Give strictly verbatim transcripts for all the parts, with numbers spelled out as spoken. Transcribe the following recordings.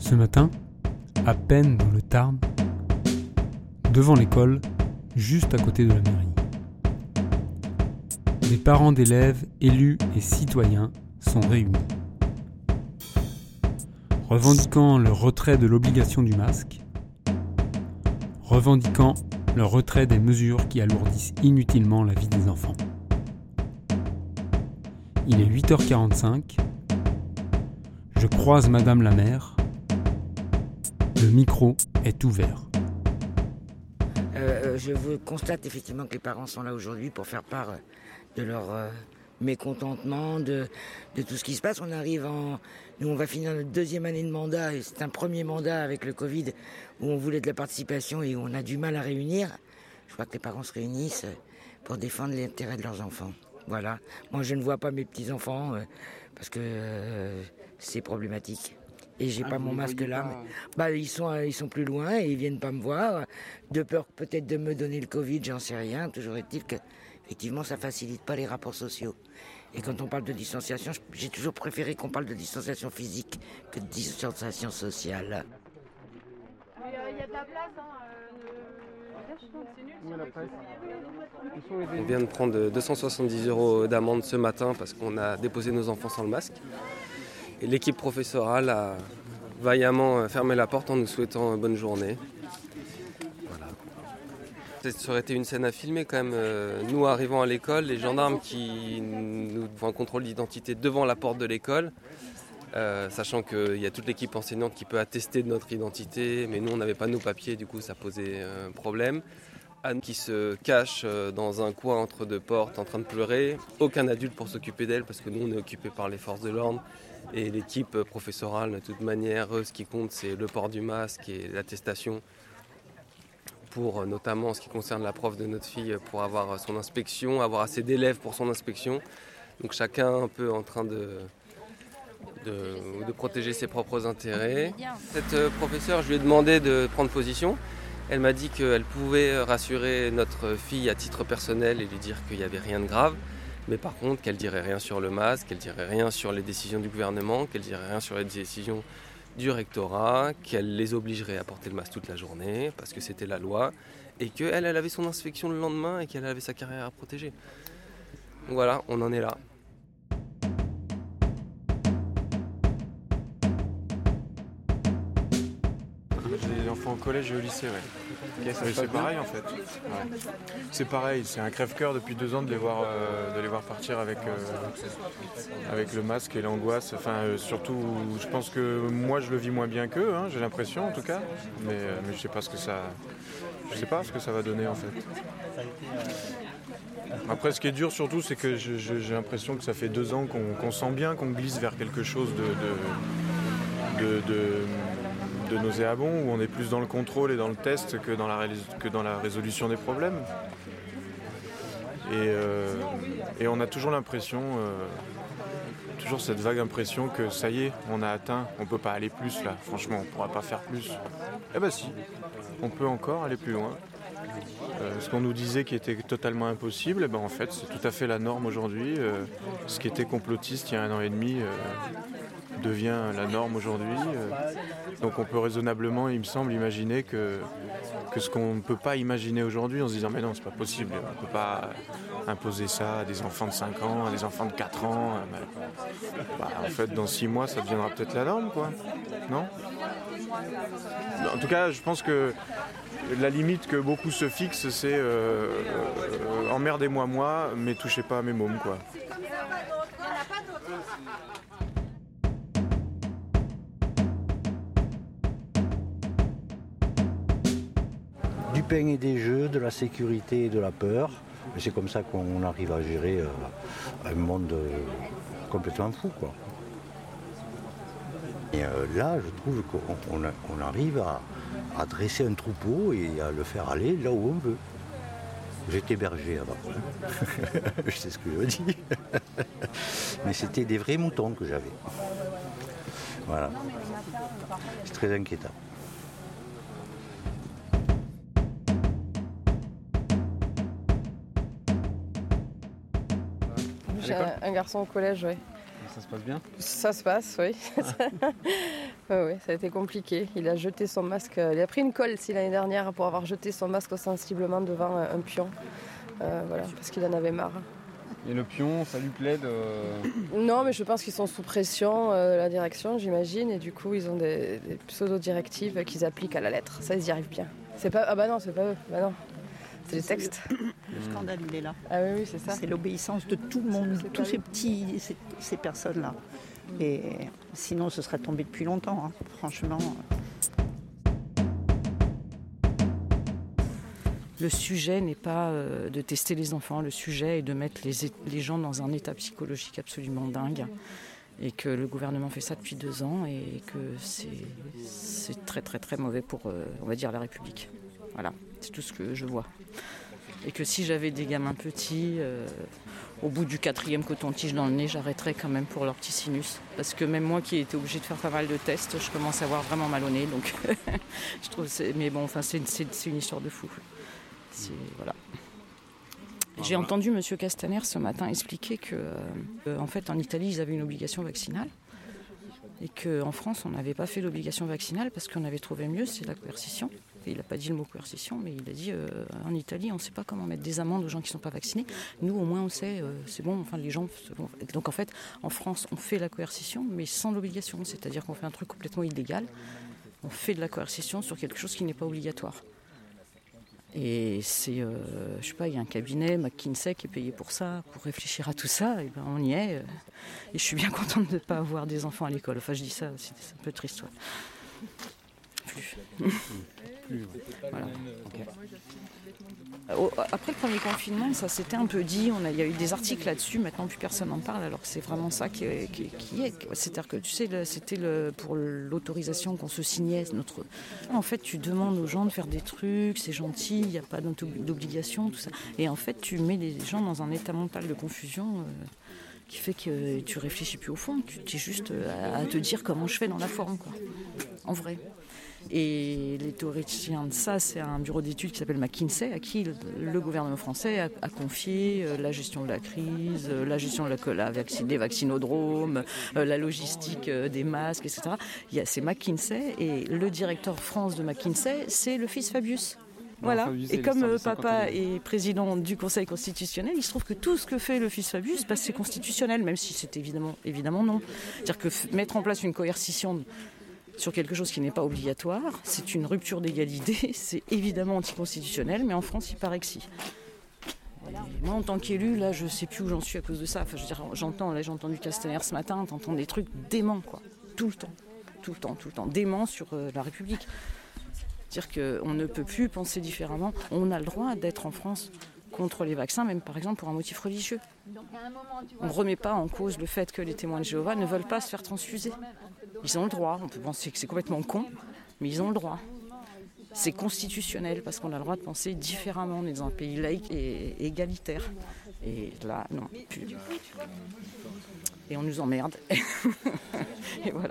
Ce matin, à peine dans le Tarn, devant l'école, juste à côté de la mairie. Les parents d'élèves, élus et citoyens sont réunis. Revendiquant le retrait de l'obligation du masque, revendiquant le retrait des mesures qui alourdissent inutilement la vie des enfants. Il est huit heures quarante-cinq, je croise Madame la maire, le micro est ouvert. Euh, je veux, constate effectivement que les parents sont là aujourd'hui pour faire part de leur euh, mécontentement, de, de tout ce qui se passe. On arrive en... Nous, on va finir notre deuxième année de mandat, et c'est un premier mandat avec le Covid où on voulait de la participation et où on a du mal à réunir. Je crois que les parents se réunissent pour défendre l'intérêt de leurs enfants. Voilà. Moi, je ne vois pas mes petits-enfants euh, parce que euh, c'est problématique. Et j'ai ah, pas mon masque là. Pas... Mais... Bah, ils sont, ils sont plus loin et ils viennent pas me voir. De peur peut-être de me donner le Covid, j'en sais rien. Toujours est-il que, effectivement, ça facilite pas les rapports sociaux. Et quand on parle de distanciation, j'ai toujours préféré qu'on parle de distanciation physique que de distanciation sociale. Mais il euh, y a de la place, hein. On vient de prendre deux cent soixante-dix euros d'amende ce matin parce qu'on a déposé nos enfants sans le masque. Et l'équipe professorale a vaillamment fermé la porte en nous souhaitant bonne journée. Voilà. Ça aurait été une scène à filmer quand même. Nous arrivant à l'école, les gendarmes qui nous font un contrôle d'identité devant la porte de l'école, euh, sachant qu'il y a toute l'équipe enseignante qui peut attester de notre identité, mais nous on n'avait pas nos papiers, du coup ça posait un problème. Anne qui se cache dans un coin entre deux portes en train de pleurer, aucun adulte pour s'occuper d'elle parce que nous on est occupés par les forces de l'ordre. Et l'équipe professorale, de toute manière, eux, ce qui compte, c'est le port du masque et l'attestation pour, notamment, ce qui concerne la prof de notre fille, pour avoir son inspection, avoir assez d'élèves pour son inspection. Donc chacun un peu en train de, de, de protéger ses propres intérêts. Cette professeure, je lui ai demandé de prendre position. Elle m'a dit qu'elle pouvait rassurer notre fille à titre personnel et lui dire qu'il n'y avait rien de grave. Mais par contre, qu'elle dirait rien sur le masque, qu'elle dirait rien sur les décisions du gouvernement, qu'elle dirait rien sur les décisions du rectorat, qu'elle les obligerait à porter le masque toute la journée, parce que c'était la loi, et qu'elle, elle avait son inspection le lendemain et qu'elle avait sa carrière à protéger. Donc voilà, on en est là. J'ai des enfants au collège et au lycée, ouais. Okay, ça c'est pareil en fait. Ouais. C'est pareil, c'est un crève-cœur depuis deux ans de les voir, euh, de les voir partir avec, euh, avec le masque et l'angoisse. Enfin, euh, surtout, je pense que moi je le vis moins bien qu'eux, hein, j'ai l'impression en tout cas. Mais, euh, mais je sais pas ce que ça, je sais pas ce que ça va donner en fait. Après, ce qui est dur surtout, c'est que je, je, j'ai l'impression que ça fait deux ans qu'on, qu'on sent bien qu'on glisse vers quelque chose de, de, de, de de nauséabond, où on est plus dans le contrôle et dans le test que dans la, ré- que dans la résolution des problèmes. Et, euh, et on a toujours l'impression, euh, toujours cette vague impression que ça y est, on a atteint, on peut pas aller plus là, franchement, on pourra pas faire plus. Eh ben si, on peut encore aller plus loin. Euh, ce qu'on nous disait qui était totalement impossible, eh ben en fait c'est tout à fait la norme aujourd'hui. Euh, ce qui était complotiste il y a un an et demi euh, devient la norme aujourd'hui. Euh, donc on peut raisonnablement, il me semble, imaginer que, que ce qu'on ne peut pas imaginer aujourd'hui en se disant mais non, c'est pas possible, on ne peut pas imposer ça à des enfants de cinq ans, à des enfants de quatre ans. Euh, bah, en fait, dans six mois, ça deviendra peut-être la norme, quoi. Non ? En tout cas, je pense que la limite que beaucoup se fixent, c'est euh, euh, emmerdez-moi moi, mais touchez pas à mes mômes, quoi. Du pain et des jeux, de la sécurité et de la peur. Et c'est comme ça qu'on arrive à gérer euh, un monde euh, complètement fou, quoi. Et euh, là, je trouve qu'on on, on arrive à, à dresser un troupeau et à le faire aller là où on veut. J'étais berger avant, hein. Je sais ce que je dis. Mais c'était des vrais moutons que j'avais. Voilà. C'est très inquiétant. J'ai un, un garçon au collège, ouais. Ça se passe bien ? Ça se passe, oui. ouais, ouais, ça a été compliqué. Il a jeté son masque, il a pris une colle si, l'année dernière pour avoir jeté son masque ostensiblement devant un pion. Euh, voilà, parce qu'il en avait marre. Et le pion, ça lui plaît de... Non, mais je pense qu'ils sont sous pression, euh, la direction, j'imagine, et du coup, ils ont des, des pseudo-directives qu'ils appliquent à la lettre. Ça, ils y arrivent bien. C'est pas... Ah bah non, c'est pas eux. Bah non. C'est les textes. Le scandale, il est là. Ah oui, oui, c'est ça. C'est l'obéissance de tout le monde, tous ces petits, ces, ces personnes-là. Et sinon, ce serait tombé depuis longtemps, hein. Franchement. Le sujet n'est pas euh, de tester les enfants, le sujet est de mettre les, les gens dans un état psychologique absolument dingue. Et que le gouvernement fait ça depuis deux ans et que c'est, c'est très très très mauvais pour, euh, on va dire, la République. Voilà, c'est tout ce que je vois. Et que si j'avais des gamins petits, euh, au bout du quatrième coton-tige dans le nez, j'arrêterais quand même pour leur petit sinus. Parce que même moi qui ai été obligée de faire pas mal de tests, je commence à avoir vraiment mal au nez. Donc je trouve c'est, mais bon, enfin, c'est, c'est, c'est une histoire de fou. C'est, voilà. J'ai entendu M. Castaner ce matin expliquer que, euh, en fait, en Italie, ils avaient une obligation vaccinale et qu'en France, on n'avait pas fait l'obligation vaccinale parce qu'on avait trouvé mieux, c'est la coercition. Et il n'a pas dit le mot coercition, mais il a dit euh, en Italie, on ne sait pas comment mettre des amendes aux gens qui ne sont pas vaccinés. Nous, au moins, on sait, euh, c'est bon. Enfin, les gens. Bon. Donc, en fait, en France, on fait la coercition, mais sans l'obligation. C'est-à-dire qu'on fait un truc complètement illégal. On fait de la coercition sur quelque chose qui n'est pas obligatoire. Et c'est, euh, je sais pas, il y a un cabinet, McKinsey, qui est payé pour ça, pour réfléchir à tout ça, et ben on y est. Et je suis bien contente de ne pas avoir des enfants à l'école. Enfin, je dis ça, c'est, c'est un peu triste. Ouais. Plus. Plus, ouais. Voilà. Okay. Après le premier confinement, ça s'était un peu dit, on a, il y a eu des articles là-dessus, maintenant plus personne n'en parle, alors que c'est vraiment ça qui est. Qui, qui est. C'est-à-dire que tu sais, le, c'était le, pour l'autorisation qu'on se signait. Notre... En fait, tu demandes aux gens de faire des trucs, c'est gentil, il n'y a pas d'obligation, tout ça. Et en fait, tu mets les gens dans un état mental de confusion. Euh, qui fait que tu réfléchis plus au fond, tu es juste à, à te dire comment je fais dans la forme, quoi, en vrai. Et les théoriciens de ça, c'est un bureau d'études qui s'appelle McKinsey, à qui le, le gouvernement français a, a confié euh, la gestion de la crise, euh, la gestion de la, la vaccine, des vaccinodromes, euh, la logistique euh, des masques, et cetera. Il y a, c'est McKinsey, et le directeur France de McKinsey, c'est le fils Fabius. Voilà. Fabius, et comme euh, papa est président du Conseil constitutionnel, il se trouve que tout ce que fait le fils Fabius, bah, c'est constitutionnel, même si c'est évidemment, évidemment non. C'est-à-dire que f- mettre en place une coercition sur quelque chose qui n'est pas obligatoire, c'est une rupture d'égalité, c'est évidemment anticonstitutionnel, mais en France, il paraît que si. Et moi, en tant qu'élu, là, je ne sais plus où j'en suis à cause de ça. Enfin, je veux dire, j'entends, là, j'ai entendu Castaner ce matin, t'entends des trucs déments, quoi, tout le temps, tout le temps, tout le temps, déments sur euh, la République. C'est-à-dire qu'on ne peut plus penser différemment. On a le droit d'être en France contre les vaccins, même par exemple pour un motif religieux. On ne remet pas en cause le fait que les témoins de Jéhovah ne veulent pas se faire transfuser. Ils ont le droit, on peut penser que c'est complètement con, mais ils ont le droit. C'est constitutionnel parce qu'on a le droit de penser différemment. On est dans un pays laïque et égalitaire. Et là, non, plus. Et on nous emmerde. Et voilà.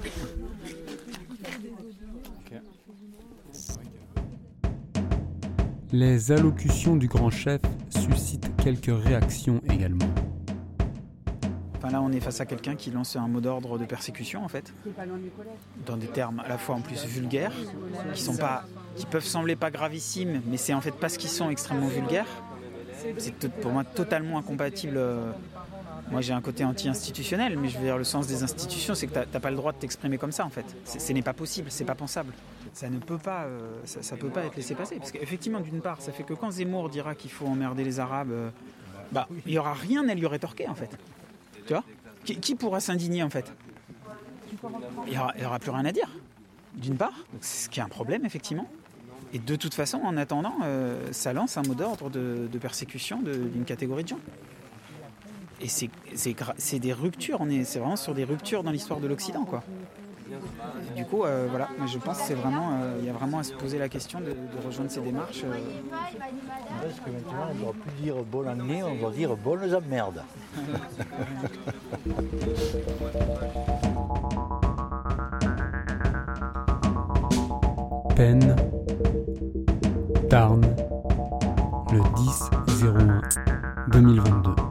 Les allocutions du grand chef suscitent quelques réactions également. Enfin là, on est face à quelqu'un qui lance un mot d'ordre de persécution, en fait, dans des termes à la fois en plus vulgaires, qui sont pas, qui peuvent sembler pas gravissimes, mais c'est en fait parce qu'ils sont extrêmement vulgaires. C'est t- pour moi totalement incompatible. Moi, j'ai un côté anti-institutionnel, mais je veux dire, le sens des institutions, c'est que t'as, t'as pas le droit de t'exprimer comme ça, en fait. C'est, ce n'est pas possible, c'est pas pensable. Ça ne peut pas, euh, ça, ça peut pas être laissé passer, parce qu'effectivement, d'une part, ça fait que quand Zemmour dira qu'il faut emmerder les Arabes, euh, bah, il y aura rien à lui rétorquer, en fait. Tu vois ? Qui, qui pourra s'indigner, en fait ? Il y aura, il y aura plus rien à dire. D'une part, donc c'est ce qui est un problème, effectivement. Et de toute façon, en attendant, euh, ça lance un mot d'ordre de, de persécution de, d'une catégorie de gens. Et c'est, c'est, c'est des ruptures, on est, c'est vraiment sur des ruptures dans l'histoire de l'Occident, quoi. Et du coup, euh, voilà, moi je pense qu'il euh, y a vraiment à se poser la question de, de rejoindre ces démarches. Euh... Parce que maintenant, on ne doit plus dire bonne année, on doit dire bonnes emmerdes. Peine, Tarn, le dix zéro un deux mille vingt-deux.